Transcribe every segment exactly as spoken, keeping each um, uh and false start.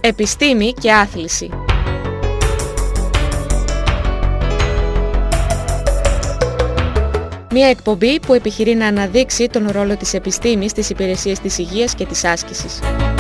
Επιστήμη και άθληση. Μια εκπομπή που επιχειρεί να αναδείξει τον ρόλο της επιστήμης στις υπηρεσίες της υγείας και της άσκησης.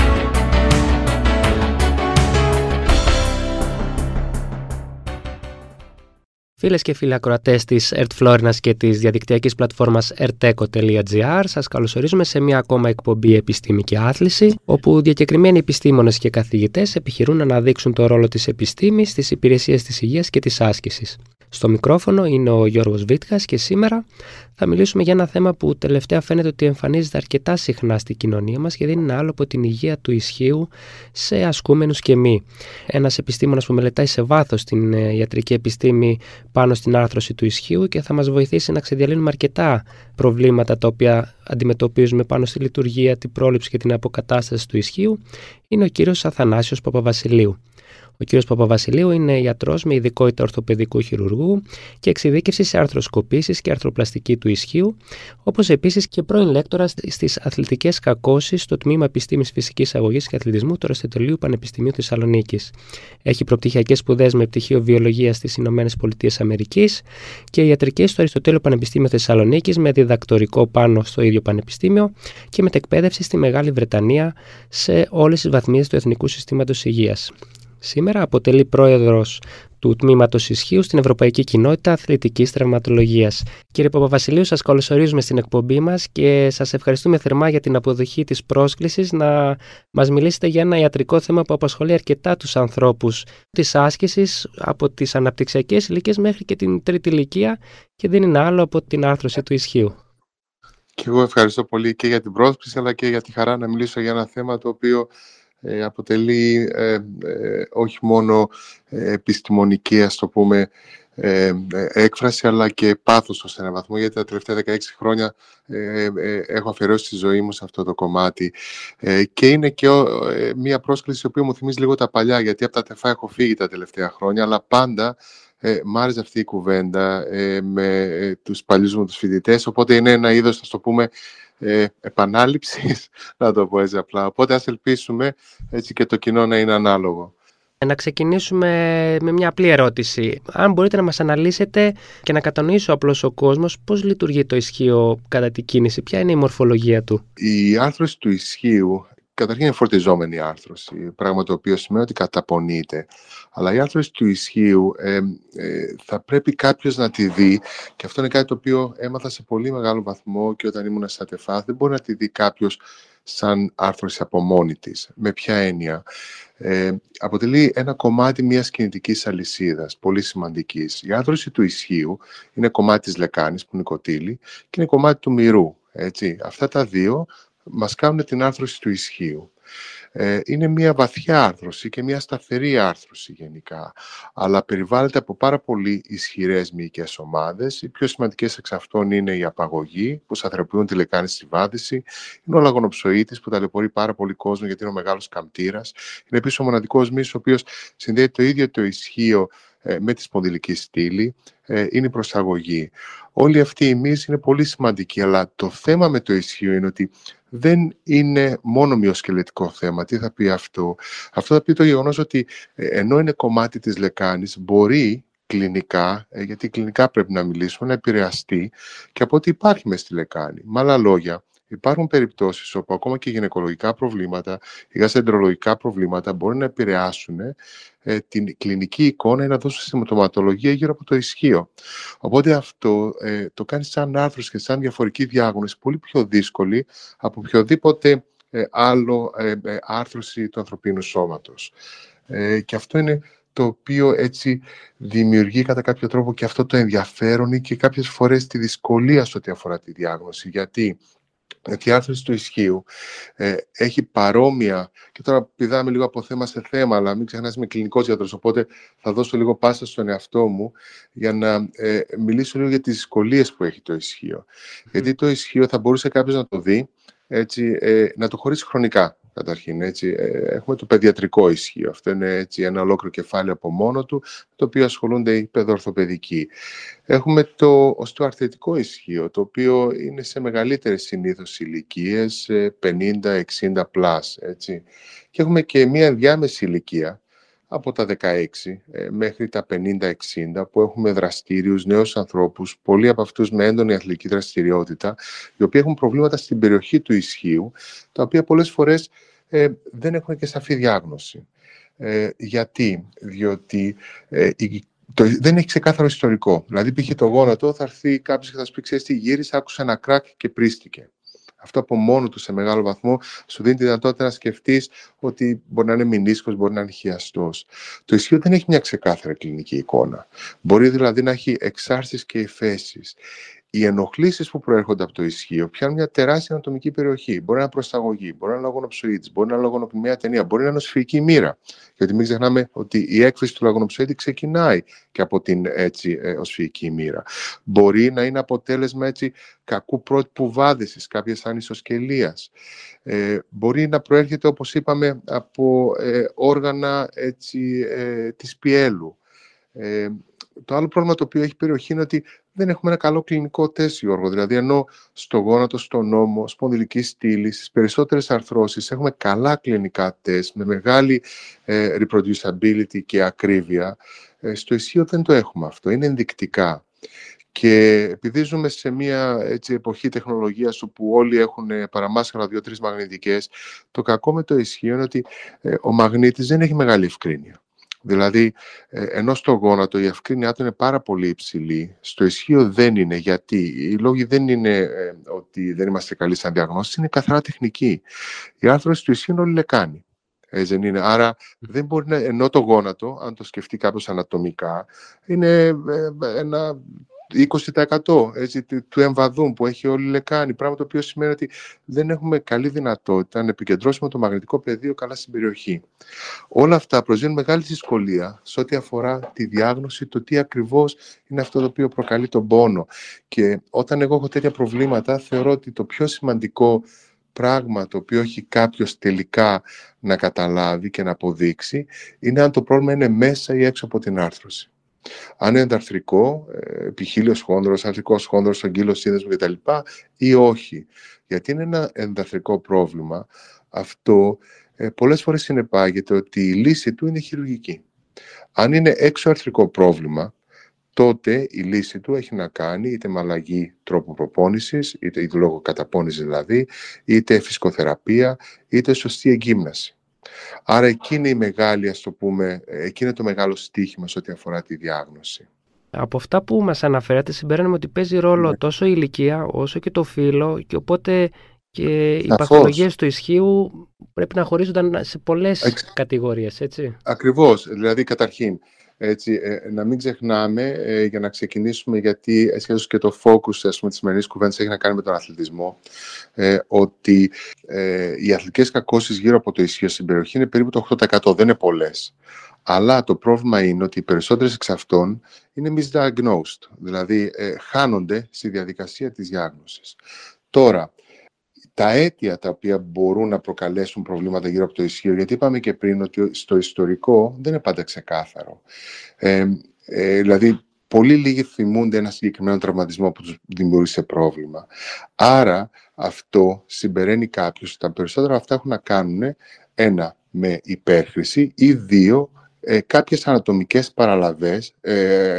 Φίλες και φίλοι ακροατές της ΕΡΤ Φλόρινας και της διαδικτυακής πλατφόρμας ερτέκο τελεία τζι άρ, σας καλωσορίζουμε σε μια ακόμα εκπομπή Επιστήμη και Άθληση, όπου διακεκριμένοι επιστήμονες και καθηγητές επιχειρούν να αναδείξουν το ρόλο της επιστήμης στις υπηρεσίες της υγείας και της άσκησης. Στο μικρόφωνο είναι ο Γιώργος Βίτκας και σήμερα θα μιλήσουμε για ένα θέμα που τελευταία φαίνεται ότι εμφανίζεται αρκετά συχνά στην κοινωνία μας και δεν είναι άλλο από την υγεία του ισχύου σε ασκούμενους και μη. Ένας επιστήμονας που μελετάει σε βάθος την ιατρική επιστήμη πάνω στην άρθρωση του ισχύου και θα μας βοηθήσει να ξεδιαλύνουμε αρκετά προβλήματα τα οποία αντιμετωπίζουμε πάνω στη λειτουργία, την πρόληψη και την αποκατάσταση του ισχύου είναι ο κύριος Αθανάσιος Παπαβασιλείου. Ο κύριος Παπαβασιλείου είναι ιατρός με ειδικότητα ορθοπαιδικού χειρουργού και εξειδίκευση σε αρθροσκοπήσεις και αρθροπλαστική του ισχύου, όπως επίσης και πρώην λέκτορας στις αθλητικές κακώσεις στο Τμήμα Επιστήμης Φυσικής Αγωγής και Αθλητισμού του Αριστοτελείου Πανεπιστημίου Θεσσαλονίκης. Έχει προπτυχιακές σπουδές με πτυχίο βιολογίας στις Ηνωμένες Πολιτείες Αμερικής και ιατρική στο Αριστοτέλειο Πανεπιστήμιο Θεσσαλονίκης με διδακτορικό πάνω στο ίδιο πανεπιστήμιο και μετεκπαίδευση στη Μεγάλη Βρετανία σε όλες τις βαθμίδες του Εθνικού Συστήματος Υγείας. Σήμερα αποτελεί πρόεδρος του Τμήματος Ισχύου στην Ευρωπαϊκή Κοινότητα Αθλητικής Τραυματολογίας. Κύριε Παπαβασιλείου, σας καλωσορίζουμε στην εκπομπή μας και σας ευχαριστούμε θερμά για την αποδοχή της πρόσκλησης να μας μιλήσετε για ένα ιατρικό θέμα που απασχολεί αρκετά τους ανθρώπους της άσκησης από τις αναπτυξιακές ηλικίες μέχρι και την τρίτη ηλικία και δεν είναι άλλο από την άρθρωση του ισχύου. Και εγώ ευχαριστώ πολύ και για την πρόσκληση αλλά και για τη χαρά να μιλήσω για ένα θέμα το οποίο Ε, αποτελεί ε, ε, όχι μόνο ε, επιστημονική, ας το πούμε, ε, ε, έκφραση, αλλά και πάθος ως έναν βαθμό, γιατί τα τελευταία δεκαέξι χρόνια ε, ε, έχω αφιερώσει τη ζωή μου σε αυτό το κομμάτι. Ε, και είναι και ε, μια πρόσκληση η οποία μου θυμίζει λίγο τα παλιά, γιατί από τα τεφά έχω φύγει τα τελευταία χρόνια, αλλά πάντα Ε, μ' άρεσε αυτή η κουβέντα ε, με ε, τους παλιούς μου τους φοιτητές, οπότε είναι ένα είδος, θα το πούμε, ε, επανάληψης, να το πω έτσι απλά. Οπότε ας ελπίσουμε έτσι και το κοινό να είναι ανάλογο. Να ξεκινήσουμε με μια απλή ερώτηση. Αν μπορείτε να μας αναλύσετε και να κατανοήσει ο απλός ο κόσμος πώς λειτουργεί το ισχύο κατά την κίνηση, ποια είναι η μορφολογία του. Η άρθρωση του ισχύου καταρχήν είναι φορτιζόμενη άρθρωση, πράγμα το οποίο σημαίνει ότι καταπονείται. Αλλά η άρθρωση του ισχύου ε, ε, θα πρέπει κάποιος να τη δει, και αυτό είναι κάτι το οποίο έμαθα σε πολύ μεγάλο βαθμό και όταν ήμουν στα τεφά. Δεν μπορεί να τη δει κάποιος σαν άρθρωση από μόνη της. Με ποια έννοια? Ε, αποτελεί ένα κομμάτι μιας κινητικής αλυσίδας, πολύ σημαντικής. Η άρθρωση του ισχύου είναι κομμάτι της λεκάνης, που είναι η κοτήλη, και είναι κομμάτι του μυρού. Έτσι. Αυτά τα δύο μας κάνουν την άρθρωση του ισχύου. Ε, είναι μια βαθιά άρθρωση και μια σταθερή άρθρωση γενικά, αλλά περιβάλλεται από πάρα πολύ ισχυρές μυϊκές ομάδες. Οι πιο σημαντικές εξ αυτών είναι η απαγωγή, που σταθεροποιούν τη λεκάνη στη βάδιση, είναι ο λαγονοψοίτης που ταλαιπωρεί πάρα πολύ κόσμο γιατί είναι ο μεγάλος καμτήρας, είναι επίσης ο μοναδικός μύς ο οποίος συνδέει το ίδιο το ισχύο ε, με τη σπονδυλική στήλη, ε, είναι η προσαγωγή. Όλοι αυτοί οι μυς είναι πολύ σημαντικοί, αλλά το θέμα με το ισχύο είναι ότι δεν είναι μόνο μυοσκελετικό θέμα. Τι θα πει αυτό? Αυτό θα πει το γεγονός ότι ε, ενώ είναι κομμάτι της λεκάνης, μπορεί κλινικά, ε, γιατί κλινικά πρέπει να μιλήσουμε, να επηρεαστεί και από ό,τι υπάρχει μες στη λεκάνη. Με άλλα λόγια, υπάρχουν περιπτώσεις όπου ακόμα και γυναικολογικά προβλήματα ή γαστρεντερολογικά προβλήματα μπορεί να επηρεάσουν ε, την κλινική εικόνα ή να δώσουν συμπτωματολογία γύρω από το ισχύο. Οπότε αυτό ε, το κάνει σαν άρθρωση και σαν διαφορική διάγνωση πολύ πιο δύσκολη από οποιοδήποτε ε, άλλο ε, ε, άρθρωση του ανθρωπίνου σώματος. Ε, και αυτό είναι το οποίο έτσι δημιουργεί κατά κάποιο τρόπο και αυτό το ενδιαφέρον ή και κάποιες φορές τη δυσκολία σε ό,τι αφορά τη διάγνωση. Γιατί Γιατί η άρθρωση του ισχύου ε, έχει παρόμοια, και τώρα πηδάμε λίγο από θέμα σε θέμα, αλλά μην ξεχνάς είμαι κλινικός γιατρός, οπότε θα δώσω λίγο πάσα στον εαυτό μου για να ε, μιλήσω λίγο για τις δυσκολίες που έχει το ισχύο. Mm. Γιατί το ισχύο θα μπορούσε κάποιος να το δει, έτσι, ε, να το χωρίσει χρονικά. καταρχήν. Έτσι. Έχουμε το παιδιατρικό ισχύο. Αυτό είναι έτσι, ένα ολόκληρο κεφάλαιο από μόνο του, το οποίο ασχολούνται οι παιδοορθοπαιδικοί. Έχουμε το οστεοαρθριτικό ισχύο, το οποίο είναι σε μεγαλύτερες συνήθως ηλικίες, πενήντα εξήντα πλας, έτσι. Και έχουμε και μία ενδιάμεση ηλικία, από τα δεκαέξι μέχρι τα πενήντα εξήντα, που έχουμε δραστήριους νέους ανθρώπους, πολλοί από αυτούς με έντονη αθλητική δραστηριότητα, οι οποίοι έχουν προβλήματα στην περιοχή του ισχύου, τα οποία πολλές φορές ε, δεν έχουν και σαφή διάγνωση. Ε, γιατί, διότι ε, η, το, δεν έχει ξεκάθαρο ιστορικό. Δηλαδή, π.χ. το γόνατο, θα έρθει κάποιος και θα σου πει: ξέρεις τι, γύρισε, άκουσε ένα κράκ και πρίστηκε. Αυτό από μόνο του σε μεγάλο βαθμό σου δίνει τη δυνατότητα να σκεφτείς ότι μπορεί να είναι μηνίσκος, μπορεί να είναι χιαστός. Το ισχύο δεν έχει μια ξεκάθαρη κλινική εικόνα. Μπορεί δηλαδή να έχει εξάρσεις και υφέσεις. Οι ενοχλήσεις που προέρχονται από το ισχύο πιάνουν μια τεράστια ανατομική περιοχή. Μπορεί να είναι προσταγωγή, μπορεί να είναι λαγονοψοίτης, μπορεί να είναι λαγονοπνευματική ατενία, μπορεί να είναι σφυγική μοίρα. Γιατί μην ξεχνάμε ότι η έκφραση του λαγονοψοίτη ξεκινάει και από την έτσι, οσφυγική μοίρα. Μπορεί να είναι αποτέλεσμα έτσι, κακού πρότυπου βάδισης, κάποιας ανισοσκελίας. Ε, μπορεί να προέρχεται, όπως είπαμε, από ε, όργανα έτσι, ε, της πιέλου. Ε, το άλλο πρόβλημα το οποίο έχει περιοχή είναι ότι δεν έχουμε ένα καλό κλινικό τεστ Γιώργο. Δηλαδή, ενώ στο γόνατο, στον ώμο, σπονδυλική στήλη, στις περισσότερες αρθρώσεις έχουμε καλά κλινικά τεστ με μεγάλη ε, reproducibility και ακρίβεια, ε, στο ισχύο δεν το έχουμε αυτό. Είναι ενδεικτικά. Και επειδή ζούμε σε μια έτσι, εποχή τεχνολογίας όπου όλοι έχουν παραμάσχαλα δύο-τρεις μαγνητικές, το κακό με το ισχύο είναι ότι ε, ο μαγνήτης δεν έχει μεγάλη ευκρίνεια. Δηλαδή, ενώ στο γόνατο η ευκρίνειά του είναι πάρα πολύ υψηλή, στο ισχύο δεν είναι. Γιατί οι λόγοι δεν είναι ε, ότι δεν είμαστε καλοί σαν διαγνώστες, είναι καθαρά τεχνική. Η άρθρωση του ισχύου είναι όλη λεκάνη. Έτσι δεν είναι. Άρα δεν μπορεί να, ενώ το γόνατο, αν το σκεφτεί κάποιος ανατομικά, είναι ε, ένα είκοσι τοις εκατό έτσι, του εμβαδούν που έχει όλη η λεκάνη, πράγμα το οποίο σημαίνει ότι δεν έχουμε καλή δυνατότητα να επικεντρώσουμε το μαγνητικό πεδίο καλά στην περιοχή. Όλα αυτά προσδίδουν μεγάλη δυσκολία σε ό,τι αφορά τη διάγνωση, το τι ακριβώς είναι αυτό το οποίο προκαλεί τον πόνο. Και όταν εγώ έχω τέτοια προβλήματα, θεωρώ ότι το πιο σημαντικό πράγμα το οποίο έχει κάποιος τελικά να καταλάβει και να αποδείξει είναι αν το πρόβλημα είναι μέσα ή έξω από την άρθρωση. Αν είναι ενταρθρικό, επιχείλιος χόνδρος, αρθρικός χόνδρος, αγκύλος σύνδεσμο κτλ. Ή όχι. Γιατί είναι ένα ενταρθρικό πρόβλημα, αυτό ε, πολλές φορές συνεπάγεται ότι η λύση του είναι χειρουργική. Αν είναι εξωαρθρικό πρόβλημα, τότε η λύση του έχει να κάνει είτε με αλλαγή τρόπου προπόνησης, είτε λόγω καταπώνησης δηλαδή, είτε φυσικοθεραπεία, είτε σωστή εγκύμναση. Άρα εκεί είναι η μεγάλη, ας το πούμε, εκεί είναι το μεγάλο στίχημα σε ό,τι αφορά τη διάγνωση. Από αυτά που μας αναφέρατε συμπέραναμε ότι παίζει ρόλο ναι. τόσο η ηλικία όσο και το φύλο, και οπότε και οι παθολογίες του ισχύου πρέπει να χωρίζονταν σε πολλές Εξ... κατηγορίες, έτσι. Ακριβώς, δηλαδή καταρχήν. Έτσι, ε, να μην ξεχνάμε, ε, για να ξεκινήσουμε, γιατί σχεδόν και το focus ας πούμε, της σημερινής κουβέντας έχει να κάνει με τον αθλητισμό, ε, ότι ε, οι αθλητικές κακώσεις γύρω από το ισχύο στην περιοχή είναι περίπου το οκτώ τοις εκατό, δεν είναι πολλές. Αλλά το πρόβλημα είναι ότι οι περισσότερες εξ αυτών είναι misdiagnosed, δηλαδή ε, χάνονται στη διαδικασία της διάγνωσης. Τώρα, τα αίτια τα οποία μπορούν να προκαλέσουν προβλήματα γύρω από το ισχύο, γιατί είπαμε και πριν ότι στο ιστορικό δεν είναι πάντα ξεκάθαρο. Ε, ε, δηλαδή, πολύ λίγοι θυμούνται ένα συγκεκριμένο τραυματισμό που τους δημιούργησε πρόβλημα. Άρα, αυτό συμπεραίνει κάποιος ότι τα περισσότερα αυτά έχουν να κάνουν, ένα, με υπέρχρηση ή δύο, ε, κάποιες ανατομικές παραλαβές, ε,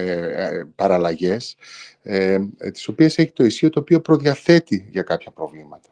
ε, παραλλαγές, ε, ε, τις οποίες έχει το ισχύο το οποίο προδιαθέτει για κάποια προβλήματα.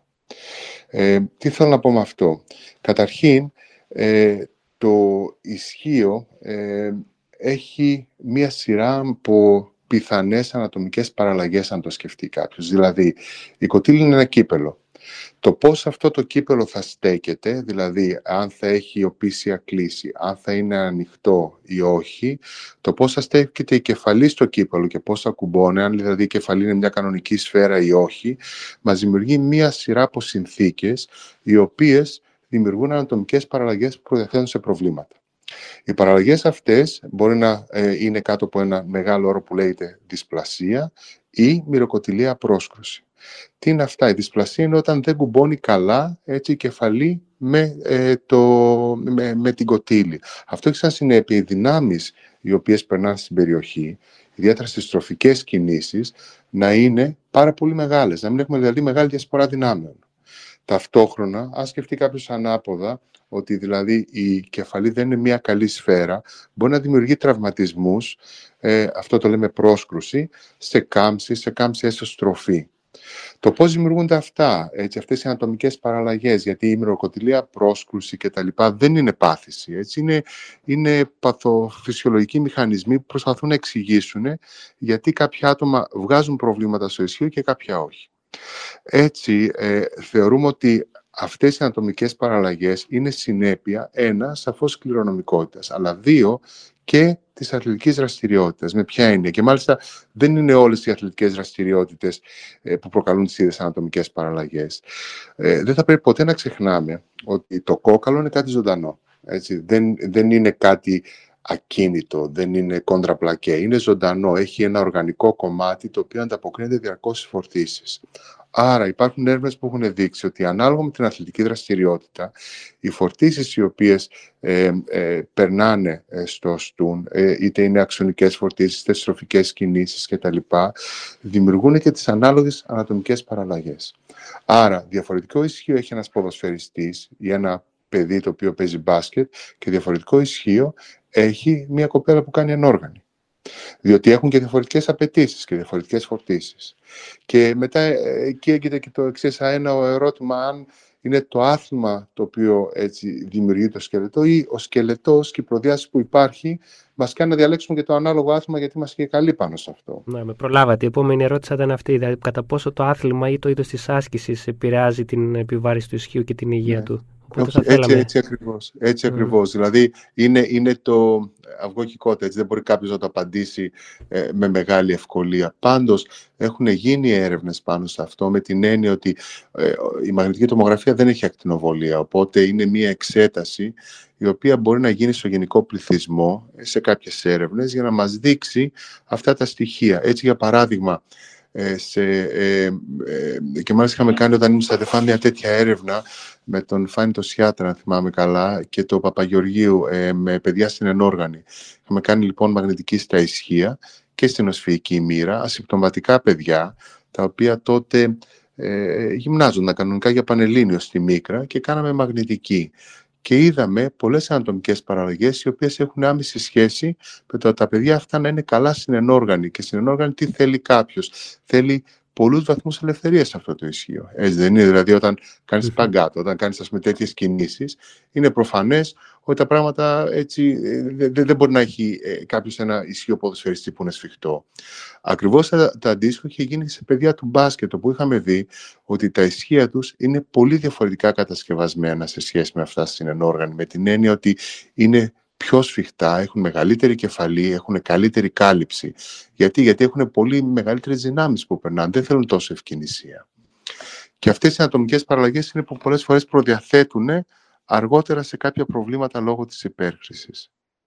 Ε, τι θέλω να πω με αυτό. Καταρχήν, ε, το ισχύο ε, έχει μία σειρά από πιθανές ανατομικές παραλλαγές, αν το σκεφτεί κάποιος. Δηλαδή, η κοτήλη είναι ένα κύπελο. Το πώς αυτό το κύπελο θα στέκεται, δηλαδή αν θα έχει οπίσια κλίση, αν θα είναι ανοιχτό ή όχι, το πώς θα στέκεται η κεφαλή στο κύπελο και πώς θα κουμπώνει, αν δηλαδή η κεφαλή είναι μια κανονική σφαίρα ή όχι, μας δημιουργεί μια σειρά από συνθήκες οι οποίες δημιουργούν ανατομικές παραλλαγές που προδιαθέτουν σε προβλήματα. Οι παραλλαγές αυτές μπορεί να ε, είναι κάτω από ένα μεγάλο όρο που λέγεται δυσπλασία ή μυροκοτηλία πρόσκρουση. Τι είναι αυτά? Η δυσπλασία είναι όταν δεν κουμπώνει καλά έτσι, η κεφαλή με, ε, το, με, με την κοτήλη. Αυτό έχει σαν συνέπεια οι δυνάμεις οι οποίες περνάνε στην περιοχή, ιδιαίτερα στις τροφικές κινήσεις, να είναι πάρα πολύ μεγάλες, να μην έχουμε δηλαδή μεγάλη διασπορά δυνάμεων. Ταυτόχρονα, αν σκεφτεί κάποιος ανάποδα, ότι δηλαδή η κεφαλή δεν είναι μια καλή σφαίρα, μπορεί να δημιουργεί τραυματισμούς, ε, αυτό το λέμε πρόσκρουση, σε κάμψη, σε κάμψη έσω στροφή. Το πώς δημιουργούνται αυτά, έτσι, αυτές οι ανατομικές παραλλαγές, γιατί η μυροκοτηλία, πρόσκρουση κτλ. Δεν είναι πάθηση. Έτσι, είναι, είναι παθοφυσιολογικοί μηχανισμοί που προσπαθούν να εξηγήσουν γιατί κάποια άτομα βγάζουν προβλήματα στο ισχύο και κάποια όχι. Έτσι, ε, θεωρούμε ότι αυτές οι ανατομικές παραλλαγές είναι συνέπεια, ένα, σαφώς κληρονομικότητας, αλλά δύο, και της αθλητικής δραστηριότητας. Με ποια έννοια? Και μάλιστα δεν είναι όλες οι αθλητικές δραστηριότητες ε, που προκαλούν τις ίδιες ανατομικές παραλλαγές. Ε, δεν θα πρέπει ποτέ να ξεχνάμε ότι το κόκαλο είναι κάτι ζωντανό. Έτσι. Δεν, δεν είναι κάτι ακίνητο, δεν είναι κόντραπλακέ. Είναι ζωντανό, έχει ένα οργανικό κομμάτι το οποίο ανταποκρίνεται διαρκώς στις φορτίσεις. Άρα υπάρχουν έρευνες που έχουν δείξει ότι ανάλογα με την αθλητική δραστηριότητα, οι φορτίσεις οι οποίες ε, ε, περνάνε ε, στο στούν, ε, είτε είναι αξονικές φορτίσεις, είτε στροφικές κινήσεις κτλ., δημιουργούν και τις ανάλογες ανατομικές παραλλαγές. Άρα, διαφορετικό ισχύο έχει ένας ποδοσφαιριστής ή ένα παιδί το οποίο παίζει μπάσκετ και διαφορετικό ισχύο έχει μια κοπέλα που κάνει ενόργανη. Διότι έχουν και διαφορετικές απαιτήσεις και διαφορετικές φορτίσεις. Και μετά εκεί έγινε και το εξής ένα ερώτημα, αν είναι το άθλημα το οποίο έτσι δημιουργεί το σκελετό ή ο σκελετός και η προδιάσταση που υπάρχει μας κάνει να διαλέξουμε και το ανάλογο άθλημα, γιατί είμαστε και καλοί πάνω σε αυτό. Ναι, με προλάβατε. Η επόμενη ερώτηση ήταν αυτή. Δηλαδή, κατά πόσο το άθλημα ή το είδος της άσκησης επηρεάζει την επιβάρηση του ισχύου και την υγεία ναι. του. Έτσι, θέλαμε... έτσι ακριβώς. Έτσι mm. ακριβώς. Δηλαδή είναι, είναι το αυγό και η κότα. Έτσι δεν μπορεί κάποιος να το απαντήσει ε, με μεγάλη ευκολία. Πάντως έχουν γίνει έρευνες πάνω σε αυτό με την έννοια ότι ε, η μαγνητική τομογραφία δεν έχει ακτινοβολία. Οπότε είναι μια εξέταση η οποία μπορεί να γίνει στο γενικό πληθυσμό σε κάποιες έρευνες για να μας δείξει αυτά τα στοιχεία. Έτσι για παράδειγμα, Ε, σε, ε, ε, και μάλιστα είχαμε κάνει όταν ήμουν στα ΤΕΦΑ μια τέτοια έρευνα με τον Φάνη το Σιάτρα, αν θυμάμαι καλά, και τον Παπαγεωργίου ε, με παιδιά στην ενόργανη. Είχαμε κάνει λοιπόν μαγνητική στα ισχύα και στην οσφυϊκή μοίρα, ασυμπτωματικά παιδιά, τα οποία τότε ε, γυμνάζονταν κανονικά για πανελλήνιο στη Μίκρα και κάναμε μαγνητική. Και είδαμε πολλές ανατομικές παραλλαγές οι οποίες έχουν άμεση σχέση με το ότι τα παιδιά αυτά να είναι καλά στην ενόργανη. Και στην ενόργανη τι θέλει κάποιος? Θέλει πολλούς βαθμούς ελευθερίας σε αυτό το ισχύο. Έτσι δεν είναι? Δηλαδή όταν κάνεις mm-hmm. παγκάτο, όταν κάνεις ας πούμε, τέτοιες κινήσεις, είναι προφανές ότι τα πράγματα έτσι δεν δε, δε μπορεί να έχει ε, κάποιος ένα ισχύο ποδοσφαιριστή που είναι σφιχτό. Ακριβώς τα, τα αντίστοιχα είχε γίνει σε παιδιά του μπάσκετ, όπου είχαμε δει ότι τα ισχύα τους είναι πολύ διαφορετικά κατασκευασμένα σε σχέση με αυτά στην ενόργανη, με την έννοια ότι είναι πιο σφιχτά, έχουν μεγαλύτερη κεφαλή, έχουν καλύτερη κάλυψη. Γιατί, Γιατί έχουν πολύ μεγαλύτερες δυνάμεις που περνάνε, δεν θέλουν τόσο ευκαινησία. Και αυτές οι ανατομικές παραλλαγές είναι που πολλές φορές προδιαθέτουν αργότερα σε κάποια προβλήματα λόγω της υπέρχρησης.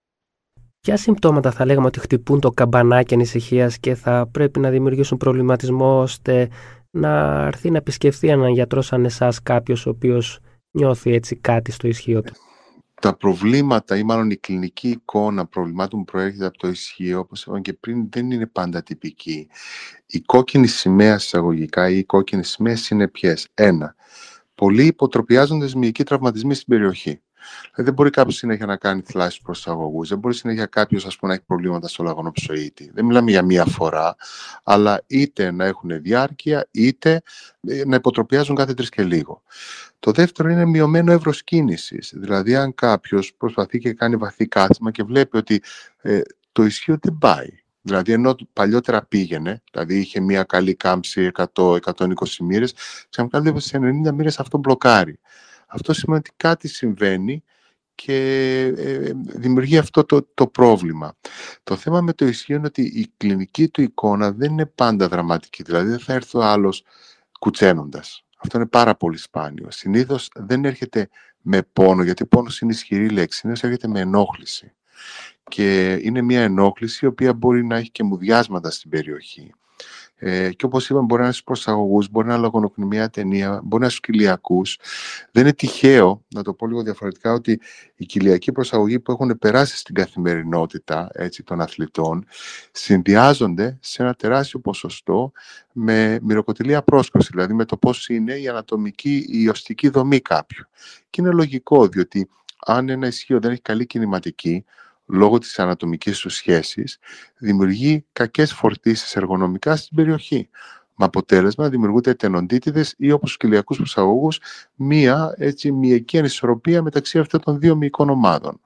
Ποια συμπτώματα θα λέγαμε ότι χτυπούν το καμπανάκι ανησυχίας και θα πρέπει να δημιουργήσουν προβληματισμό ώστε να έρθει να επισκεφθεί έναν γιατρό σαν εσάς, κάποιος ο οποίος νιώθει έτσι κάτι στο ισχύο του? Τα προβλήματα ή μάλλον η κλινική εικόνα προβλημάτων που προέρχεται από το ισχύο, όπως είπαμε και πριν, δεν είναι πάντα τυπική. Η κόκκινη σημαία εισαγωγικά ή οι κόκκινες σημαίες είναι ποιες? Ένα, πολλοί υποτροπιάζονται μυϊκοί τραυματισμοί στην περιοχή. Δηλαδή δεν μπορεί κάποιος συνέχεια να κάνει θλάσσιους προσαγωγούς, δεν μπορεί συνέχεια κάποιος ας πούμε, να έχει προβλήματα στο λαγονοψοίτη. Δεν μιλάμε για μία φορά, αλλά είτε να έχουν διάρκεια, είτε να υποτροπιάζουν κάθε τρεις και λίγο. Το δεύτερο είναι μειωμένο εύρος κίνησης. Δηλαδή, αν κάποιος προσπαθεί και κάνει βαθύ κάθισμα και βλέπει ότι ε, το ισχύο δεν πάει. Δηλαδή, ενώ παλιότερα πήγαινε, δηλαδή είχε μια καλή κάμψη εκατό με εκατόν είκοσι μοίρες, ξαφνικά βλέπει σε ενενήντα μοίρες αυτό μπλοκάρει. Αυτό σημαίνει ότι κάτι συμβαίνει και ε, δημιουργεί αυτό το, το πρόβλημα. Το θέμα με το ισχύο είναι ότι η κλινική του εικόνα δεν είναι πάντα δραματική. Δηλαδή, δεν θα έρθει ο άλλος κουτσένοντας. Αυτό είναι πάρα πολύ σπάνιο. Συνήθως δεν έρχεται με πόνο, γιατί πόνος είναι ισχυρή λέξη. Συνήθως έρχεται με ενόχληση. Και είναι μια ενόχληση η οποία μπορεί να έχει και μουδιάσματα στην περιοχή. Ε, και όπως είπαμε, μπορεί να είναι στους προσαγωγούς, μπορεί να είναι λογονοκνημία ταινία, μπορεί να είναι στους κοιλιακούς. Δεν είναι τυχαίο, να το πω λίγο διαφορετικά, ότι οι κοιλιακοί προσαγωγοί που έχουν περάσει στην καθημερινότητα, έτσι, των αθλητών συνδυάζονται σε ένα τεράστιο ποσοστό με μυροκοτηλή απρόσκρουση, δηλαδή με το πώς είναι η ανατομική, η οστική δομή κάποιου. Και είναι λογικό, διότι αν ένα ισχύο δεν έχει καλή κινηματική, λόγω της ανατομικής του σχέσης, δημιουργεί κακές φορτίσεις εργονομικά στην περιοχή. Με αποτέλεσμα να δημιουργούνται τενοντίτιδες ή, όπως στους κοιλιακούς προσαγωγούς, μία έτσι, μυϊκή ανισορροπία μεταξύ αυτών των δύο μυϊκών ομάδων.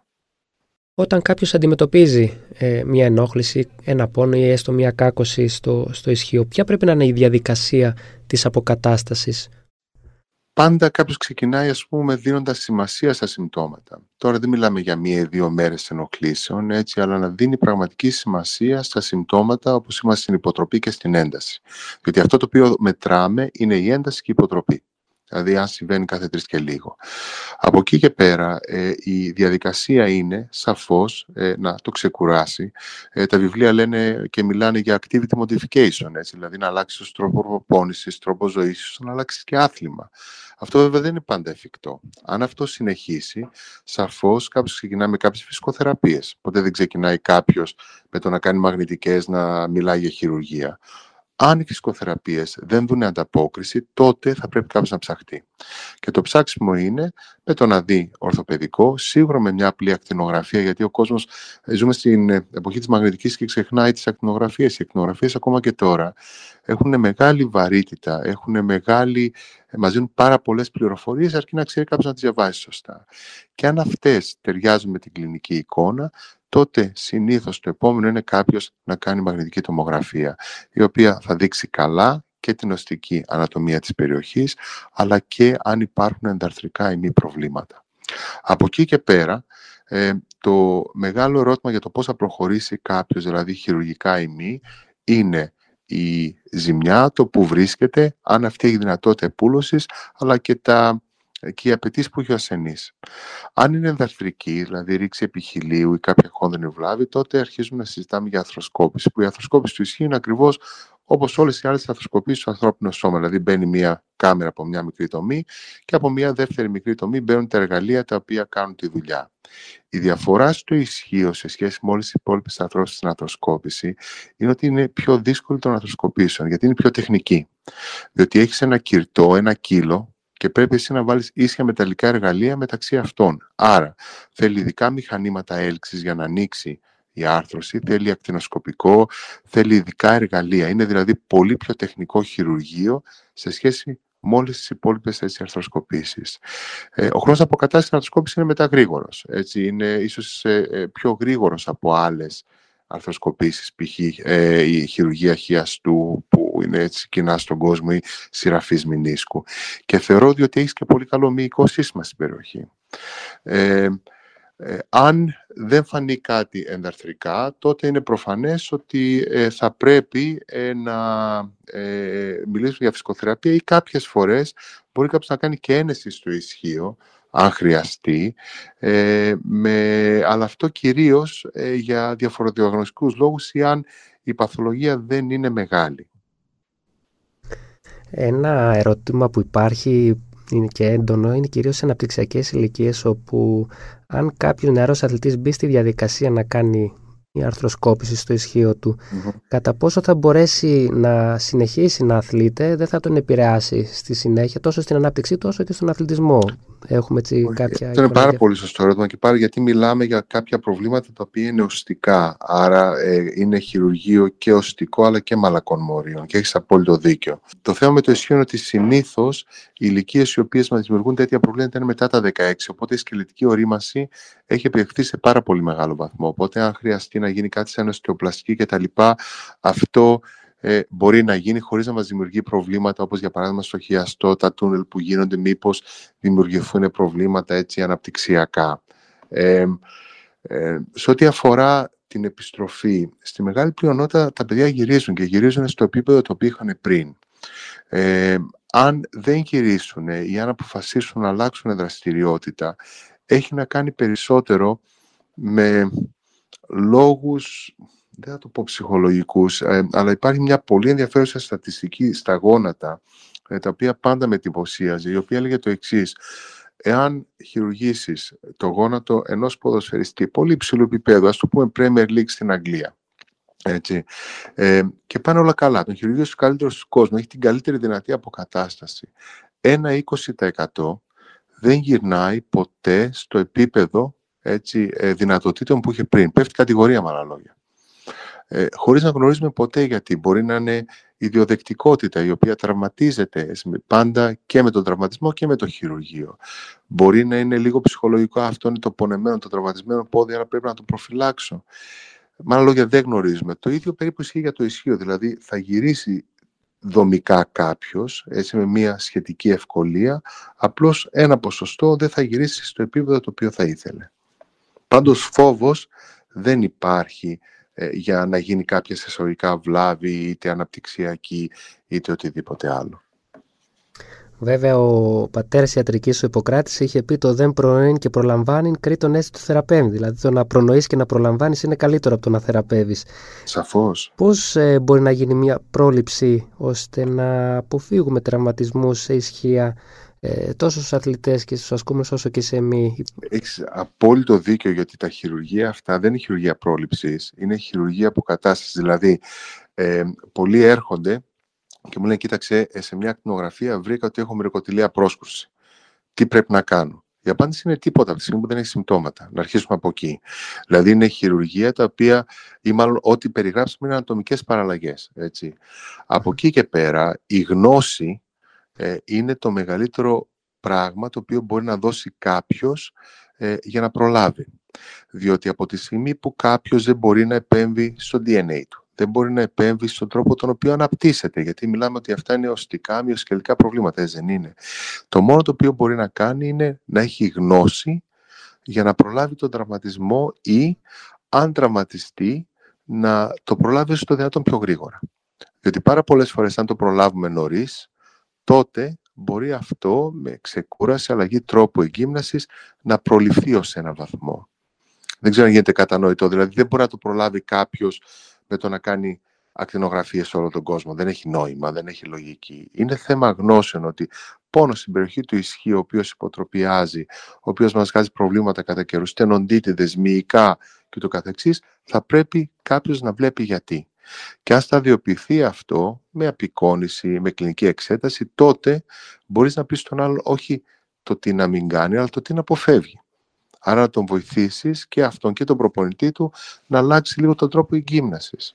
Όταν κάποιος αντιμετωπίζει ε, μια ενόχληση, ένα πόνο ή έστω μια κάκωση στο, στο ισχύο, ποια πρέπει να είναι η διαδικασία της αποκατάστασης? Πάντα κάποιος ξεκινάει, ας πούμε, δίνοντας σημασία στα συμπτώματα. Τώρα δεν μιλάμε για μία ή δύο μέρες ενοχλήσεων, έτσι, αλλά να δίνει πραγματική σημασία στα συμπτώματα, όπως είμαστε στην υποτροπή και στην ένταση. Γιατί αυτό το οποίο μετράμε είναι η ένταση και η υποτροπή. Δηλαδή, αν συμβαίνει κάθε τρεις και λίγο. Από εκεί και πέρα, ε, η διαδικασία είναι σαφώς ε, να το ξεκουράσει. Ε, τα βιβλία λένε και μιλάνε για activity modification, έτσι, δηλαδή να αλλάξεις τρόπο προπόνησης, τρόπο ζωής, να αλλάξεις και άθλημα. Αυτό βέβαια δεν είναι πάντα εφικτό. Αν αυτό συνεχίσει, σαφώς κάποιος ξεκινάει με κάποιες φυσικοθεραπείες. Ποτέ δεν ξεκινάει κάποιος με το να κάνει μαγνητικές, να μιλάει για χειρουργία. Αν οι φυσικοθεραπείες δεν δουν ανταπόκριση, τότε θα πρέπει κάποιος να ψαχτεί. Και το ψάξιμο είναι με το να δει ορθοπαιδικό, σίγουρα με μια απλή ακτινογραφία, γιατί ο κόσμος, ζούμε στην εποχή της μαγνητικής και ξεχνάει τις ακτινογραφίες. Οι ακτινογραφίες ακόμα και τώρα έχουν μεγάλη βαρύτητα, έχουν μεγάλη, μας δίνουν πάρα πολλές πληροφορίες, αρκεί να ξέρει κάποιος να τις διαβάσει σωστά. Και αν αυτές ταιριάζουν με την κλινική εικόνα, τότε συνήθως το επόμενο είναι κάποιος να κάνει μαγνητική τομογραφία, η οποία θα δείξει καλά και την οστική ανατομία της περιοχής, αλλά και αν υπάρχουν ενδαρθρικά ή μη προβλήματα. Από εκεί και πέρα, ε, το μεγάλο ερώτημα για το πώς θα προχωρήσει κάποιος, δηλαδή χειρουργικά ή μη, είναι η ζημιά, το που βρίσκεται, αν αυτή έχει δυνατότητα επούλωσης, αλλά και τα και οι απαιτήσεις που έχει ο ασθενής. Αν είναι ενδαρθρική, δηλαδή ρήξη επιχειλίου ή κάποια χόνδρινη βλάβη, τότε αρχίζουμε να συζητάμε για αρθροσκόπηση, που η αρθροσκόπηση του ισχύει είναι ακριβώς όπως όλες οι άλλες αρθροσκοπήσεις στο ανθρώπινο σώμα. Δηλαδή μπαίνει μια κάμερα από μια μικρή τομή και από μια δεύτερη μικρή τομή μπαίνουν τα εργαλεία τα οποία κάνουν τη δουλειά. Η διαφορά στο ισχύο σε σχέση με όλες τις υπόλοιπες αρθρώσεις στην αρθροσκόπηση είναι ότι είναι πιο δύσκολη των αρθροσκοπήσεων, γιατί είναι πιο τεχνική. Διότι έχεις ένα κυρτό, ένα κύλο, και πρέπει εσύ να βάλεις ίσια μεταλλικά εργαλεία μεταξύ αυτών. Άρα, θέλει ειδικά μηχανήματα έλξης για να ανοίξει η άρθρωση, θέλει ακτινοσκοπικό, θέλει ειδικά εργαλεία. Είναι δηλαδή πολύ πιο τεχνικό χειρουργείο σε σχέση με όλες τις υπόλοιπες έτσι, αρθροσκοπήσεις. Ε, ο χρόνος αποκατάστασης στην αρθροσκόπηση είναι μετά γρήγορος. Έτσι, είναι ίσως ε, πιο γρήγορος από άλλες αρθροσκοπήσεις, π.χ. Ε, η χειρουργία χιαστού που είναι έτσι κοινά στον κόσμο ή σειραφής μηνίσκου. Και θεωρώ ότι έχεις και πολύ καλό μυϊκό σύστημα στην περιοχή. Ε, ε, αν δεν φανεί κάτι ενδαρθρικά, τότε είναι προφανές ότι ε, θα πρέπει ε, να ε, μιλήσουμε για φυσικοθεραπεία ή κάποιες φορές μπορεί κάποιος να κάνει και ένεση στο ισχύο, αν χρειαστεί, ε, με, αλλά αυτό κυρίως ε, για διαφοροδιαγνωστικούς λόγους ή αν η παθολογία δεν είναι μεγάλη. Ένα ερώτημα που υπάρχει είναι και έντονο είναι κυρίως σε αναπτυξιακές ηλικίες, όπου αν κάποιος νεαρός αθλητής μπει στη διαδικασία να κάνει η αρθροσκόπηση στο ισχύο του, mm-hmm. κατά πόσο θα μπορέσει να συνεχίσει να αθλείται, δεν θα τον επηρεάσει στη συνέχεια τόσο στην ανάπτυξή του όσο και στον αθλητισμό. Έχουμε έτσι okay. κάποια... Αυτό είναι πάρα πολύ σωστό ερώτημα και πάρα γιατί μιλάμε για κάποια προβλήματα τα οποία είναι οστικά. Άρα ε, είναι χειρουργείο και οστικό αλλά και μαλακών μορίων και έχεις απόλυτο δίκιο. Το θέμα με το ισχύο είναι ότι συνήθως οι ηλικίες οι οποίες μας δημιουργούν τέτοια προβλήματα είναι μετά τα δεκαέξι. Οπότε η σκελετική ορίμαση έχει επιδεχθεί σε πάρα πολύ μεγάλο βαθμό. Οπότε αν χρειαστεί να γίνει κάτι σαν οστεοπλαστική κτλ., αυτό ε, μπορεί να γίνει χωρίς να μας δημιουργεί προβλήματα, όπως για παράδειγμα στο χιαστό, τα τούνελ που γίνονται, μήπως δημιουργηθούν προβλήματα έτσι αναπτυξιακά. Ε, ε, σε ό,τι αφορά την επιστροφή, στη μεγάλη πλειονότητα τα παιδιά γυρίζουν και γυρίζουν στο επίπεδο το οποίο είχαν πριν. Ε, αν δεν γυρίσουν ή αν αποφασίσουν να αλλάξουν δραστηριότητα, έχει να κάνει περισσότερο με λόγους δεν θα το πω ψυχολογικούς, ε, αλλά υπάρχει μια πολύ ενδιαφέρουσα στατιστική στα γόνατα, ε, τα οποία πάντα με εντυπωσίαζε, η οποία έλεγε το εξής: εάν χειρουργήσεις το γόνατο ενός ποδοσφαιριστή πολύ υψηλού επίπεδου, ας το πούμε Premier League στην Αγγλία, έτσι, ε, και πάνε όλα καλά, τον χειρουργείς του καλύτερου του κόσμου, έχει την καλύτερη δυνατή αποκατάσταση, ένα είκοσι τοις εκατό δεν γυρνάει ποτέ στο επίπεδο, έτσι, ε, δυνατοτήτων που είχε πριν. Πέφτει κατηγορία, με άλλα λόγια. Ε, χωρίς να γνωρίζουμε ποτέ γιατί. Μπορεί να είναι ιδιοδεκτικότητα η οποία τραυματίζεται πάντα και με τον τραυματισμό και με το χειρουργείο. Μπορεί να είναι λίγο ψυχολογικό, αυτό είναι το πονεμένο, το τραυματισμένο πόδι, αλλά πρέπει να το προφυλάξω. Με άλλα λόγια, δεν γνωρίζουμε. Το ίδιο περίπου ισχύει για το ισχύο. Δηλαδή, θα γυρίσει δομικά κάποιος, έτσι, με μια σχετική ευκολία, απλώς ένα ποσοστό δεν θα γυρίσει στο επίπεδο το οποίο θα ήθελε. Πάντως φόβος δεν υπάρχει ε, για να γίνει κάποια σεσσωρικά βλάβη, είτε αναπτυξιακή, είτε οτιδήποτε άλλο. Βέβαια, ο πατέρας ιατρικής, ο Ιπποκράτης, είχε πει: το δεν προνοεί και προλαμβάνει κρίτον έστι του θεραπεύει. Δηλαδή, το να προνοείς και να προλαμβάνεις είναι καλύτερο από το να θεραπεύεις. Σαφώς. Πώς ε, μπορεί να γίνει μια πρόληψη ώστε να αποφύγουμε τραυματισμούς σε ισχύα ε, τόσο στους αθλητές και στους ασκούμενους όσο και σε εμείς? Έχεις απόλυτο δίκιο, γιατί τα χειρουργεία αυτά δεν είναι χειρουργία πρόληψης, είναι χειρουργία αποκατάστασης. Δηλαδή, ε, πολλοί έρχονται και μου λένε: κοίταξε, σε μια ακτινογραφία βρήκα ότι έχω μυρικοτηλεία πρόσκρουση. Τι πρέπει να κάνω? Η απάντηση είναι τίποτα από τη στιγμή που δεν έχει συμπτώματα. Να αρχίσουμε από εκεί. Δηλαδή, είναι χειρουργία τα οποία, ή μάλλον ό,τι περιγράψαμε, είναι ανατομικές παραλλαγές. Έτσι. Από εκεί και πέρα, η γνώση ε, είναι το μεγαλύτερο πράγμα το οποίο μπορεί να δώσει κάποιος ε, για να προλάβει. Διότι από τη στιγμή που κάποιος δεν μπορεί να επέμβει στο ντι εν έι του, δεν μπορεί να επέμβει στον τρόπο τον οποίο αναπτύσσεται, γιατί μιλάμε ότι αυτά είναι οστικά, μυοσκελετικά προβλήματα, έτσι δεν είναι? Το μόνο το οποίο μπορεί να κάνει είναι να έχει γνώση για να προλάβει τον τραυματισμό, ή αν τραυματιστεί να το προλάβει στο δυνατόν πιο γρήγορα. Διότι πάρα πολλές φορές, αν το προλάβουμε νωρίς, τότε μπορεί αυτό με ξεκούραση, αλλαγή τρόπου εγκύμνασης, να προληφθεί ως έναν βαθμό. Δεν ξέρω αν γίνεται κατανοητό. Δηλαδή, δεν μπορεί να το προλάβει κάποιος με το να κάνει ακτινογραφίες σε όλο τον κόσμο. Δεν έχει νόημα, δεν έχει λογική. Είναι θέμα γνώσεων ότι πόνο στην περιοχή του ισχύει, ο οποίος υποτροπιάζει, ο οποίος μας βγάζει προβλήματα κατά καιρούς, στενοντίτιδες, μυϊκά και το καθεξής, θα πρέπει κάποιος να βλέπει γιατί. Και αν σταδιοποιηθεί αυτό με απεικόνηση, με κλινική εξέταση, τότε μπορείς να πεις στον άλλον όχι το τι να μην κάνει, αλλά το τι να αποφεύγει. Άρα να τον βοηθήσεις και αυτόν και τον προπονητή του να αλλάξει λίγο τον τρόπο εγκύμνασης.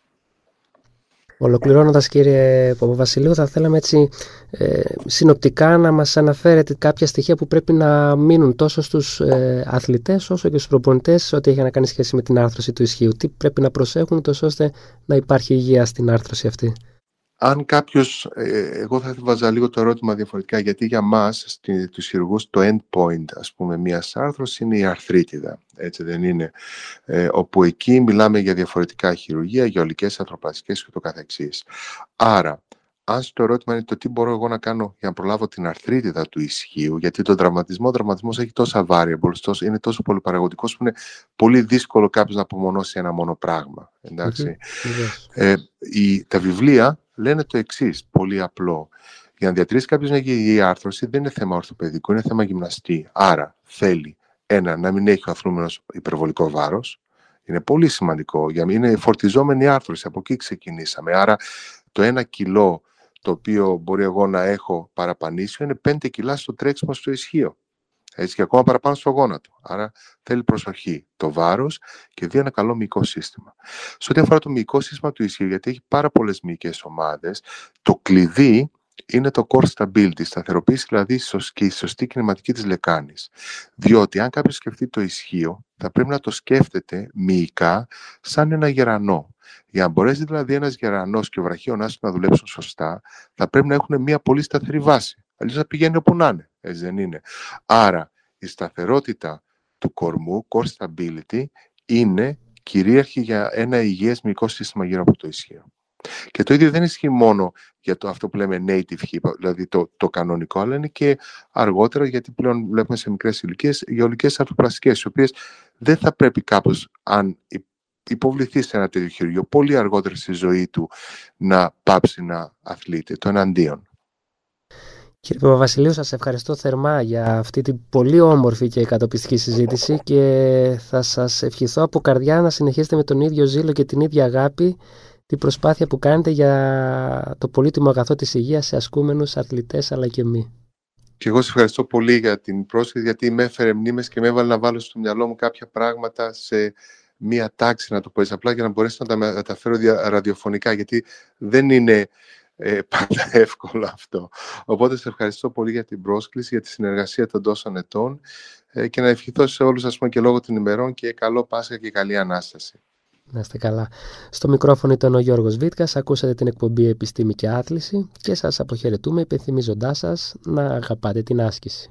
Ολοκληρώνοντας, κύριε Παπαβασιλείου, θα θέλαμε έτσι ε, συνοπτικά να μας αναφέρετε κάποια στοιχεία που πρέπει να μείνουν τόσο στους ε, αθλητές όσο και στους προπονητές ό,τι έχει να κάνει σχέση με την άρθρωση του ισχύου. Τι πρέπει να προσέχουν τόσο ώστε να υπάρχει υγεία στην άρθρωση αυτή? Αν κάποιος, ε, εγώ θα βάζα λίγο το ερώτημα διαφορετικά, γιατί για μας, στη, τους χειρουργούς, το end point, ας πούμε, μιας άρθρωσης είναι η αρθρίτιδα, έτσι δεν είναι? Ε, όπου εκεί μιλάμε για διαφορετικά χειρουργία, για ολικές, αρθροπλαστικές και το καθεξής. Άρα, αν στο ερώτημα είναι το τι μπορώ εγώ να κάνω για να προλάβω την αρθρίτιδα του ισχύου, γιατί τον τραυματισμό, ο τραυματισμός έχει τόσα variables, τόσο, είναι τόσο πολυπαραγωγικός που είναι πολύ δύσκολο κάποιος να απομονώσει ένα μόνο πράγμα. Εντάξει. Mm-hmm. Ε, η, τα βιβλία λένε το εξής, πολύ απλό. Για να διατηρήσει κάποιος μια υγιή άρθρωση δεν είναι θέμα ορθοπαιδικό, είναι θέμα γυμναστή. Άρα θέλει, ένα, να μην έχει ο αθλούμενος υπερβολικό βάρος. Είναι πολύ σημαντικό. Είναι φορτιζόμενη άρθρωση. Από εκεί ξεκινήσαμε. Άρα το ένα κιλό το οποίο μπορεί εγώ να έχω παραπανήσιο είναι πέντε κιλά στο τρέξιμο στο ισχύο. Έτσι, και ακόμα παραπάνω στο γόνατο. Άρα θέλει προσοχή, το βάρος, και δύο, ένα καλό μυϊκό σύστημα. Σε ό,τι αφορά το μυϊκό σύστημα του ισχύου, γιατί έχει πάρα πολλές μυϊκές ομάδες, το κλειδί είναι το core stability, σταθεροποίηση δηλαδή και η σωστή κινηματική της λεκάνης. Διότι αν κάποιος σκεφτεί το ισχύο, θα πρέπει να το σκέφτεται μυϊκά σαν ένα γερανό. Για να μπορέσει δηλαδή ένας γερανός και ο βραχίωνας του να δουλέψουν σωστά, θα πρέπει να έχουν μια πολύ σταθερή βάση. Αλλιώς θα πηγαίνει όπου να είναι. Έτσι δεν είναι? Άρα η σταθερότητα του κορμού, core stability, είναι κυρίαρχη για ένα υγιές μυϊκό σύστημα γύρω από το ισχύο. Και το ίδιο δεν ισχύει μόνο για το, αυτό που λέμε native hip, δηλαδή το, το κανονικό, αλλά είναι και αργότερα, γιατί πλέον βλέπουμε σε μικρές ηλικίες γεωλικές αρθροπλαστικές, οι οποίες δεν θα πρέπει κάπως, αν υποβληθεί σε ένα τέτοιο χειρουργείο, πολύ αργότερα στη ζωή του να πάψει να αθλείται, το εναντίον. Κύριε Παπαβασιλείου, σας ευχαριστώ θερμά για αυτή την πολύ όμορφη και κατοπιστική συζήτηση και θα σας ευχηθώ από καρδιά να συνεχίσετε με τον ίδιο ζήλο και την ίδια αγάπη την προσπάθεια που κάνετε για το πολύτιμο αγαθό της υγείας σε ασκούμενους αθλητές αλλά και μη. Και εγώ σας ευχαριστώ πολύ για την πρόσκληση, γιατί με έφερε μνήμες και με έβαλε να βάλω στο μυαλό μου κάποια πράγματα σε μία τάξη, να το πω έτσι απλά, για να μπορέσω να τα μεταφέρω ραδιοφωνικά, γιατί δεν είναι ε, πάντα εύκολο αυτό. Οπότε σας ευχαριστώ πολύ για την πρόσκληση, για τη συνεργασία των τόσων ετών ε, και να ευχηθώ σε όλους, ας πούμε, και λόγω των ημερών, και καλό Πάσχα και καλή Ανάσταση. Να είστε καλά. Στο μικρόφωνο ήταν ο Γιώργος Βίτκας, ακούσατε την εκπομπή Επιστήμη και Άθληση και σας αποχαιρετούμε υπενθυμίζοντάς σας να αγαπάτε την άσκηση.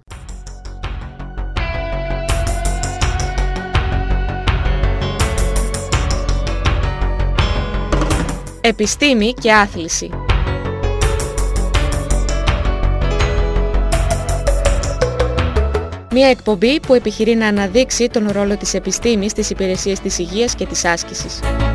Επιστήμη και Άθληση. Μια εκπομπή που επιχειρεί να αναδείξει τον ρόλο της επιστήμης στις υπηρεσίες της υγείας και της άσκησης.